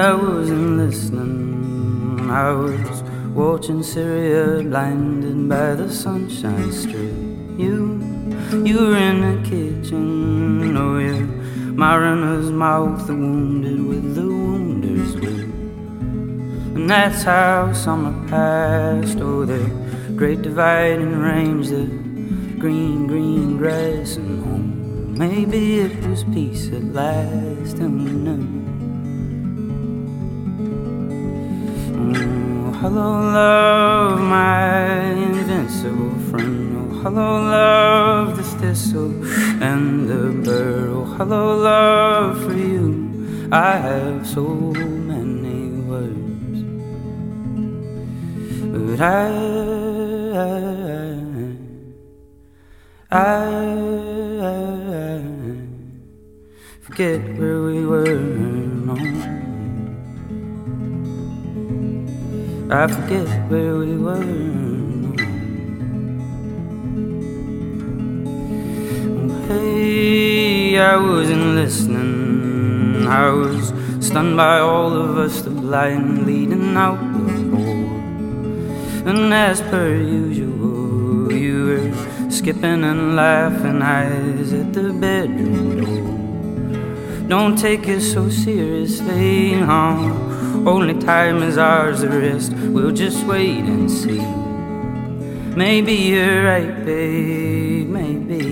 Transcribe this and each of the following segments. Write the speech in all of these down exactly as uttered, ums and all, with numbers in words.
I wasn't listening. I was watching Syria, blinded by the sunshine strip. You, you were in the kitchen. Oh yeah, my runner's mouth, the wounded with the wounder's will. And that's how summer passed. Oh, the great dividing range, the green, green grass and home. Maybe it was peace at last, and we knew. Oh, hello, love, my invincible friend. Oh, hello, love, the thistle and the bird. Oh, hello, love, for you I have so many words, but I, I, I forget where we were. No, I forget where we were. No. Oh, hey, I wasn't listening. I was stunned by all of us, the blind leading out the door. And as per usual, you were skipping and laughing eyes at the bedroom door. Don't take it so seriously, huh? Only time is ours, the rest we'll just wait and see. Maybe you're right, babe, maybe.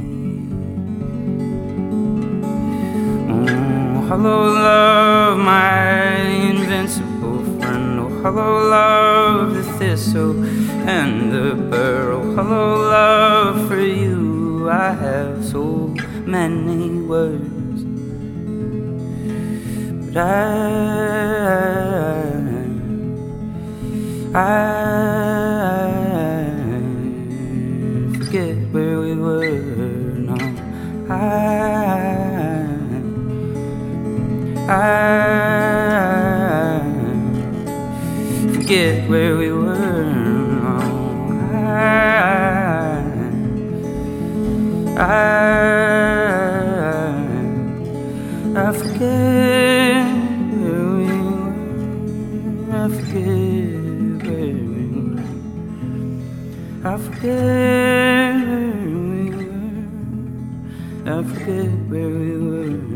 Oh, hello, love, my invincible friend. Oh, hello, love, the thistle and the burr. Oh, hello, love, for you I have so many words, but I, I forget where we were. No, I, I forget where we were. No, I, I, I forget where we were. I forget where we were. I forget where we were. I forget where we were.